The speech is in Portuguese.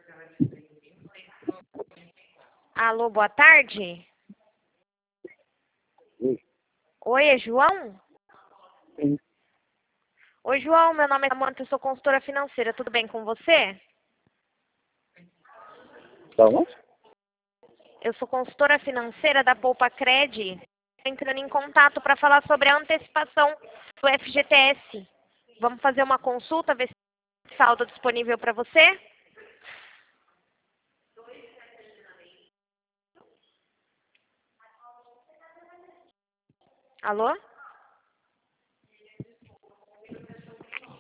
Alô, boa tarde. Oi, é João? Sim. Oi, João, meu nome é Samanta, eu sou consultora financeira. Tudo bem com você? Tá bom? Eu sou consultora financeira da Poupa Cred, entrando em contato para falar sobre a antecipação do FGTS. Vamos fazer uma consulta, ver se tem saldo disponível para você? Alô?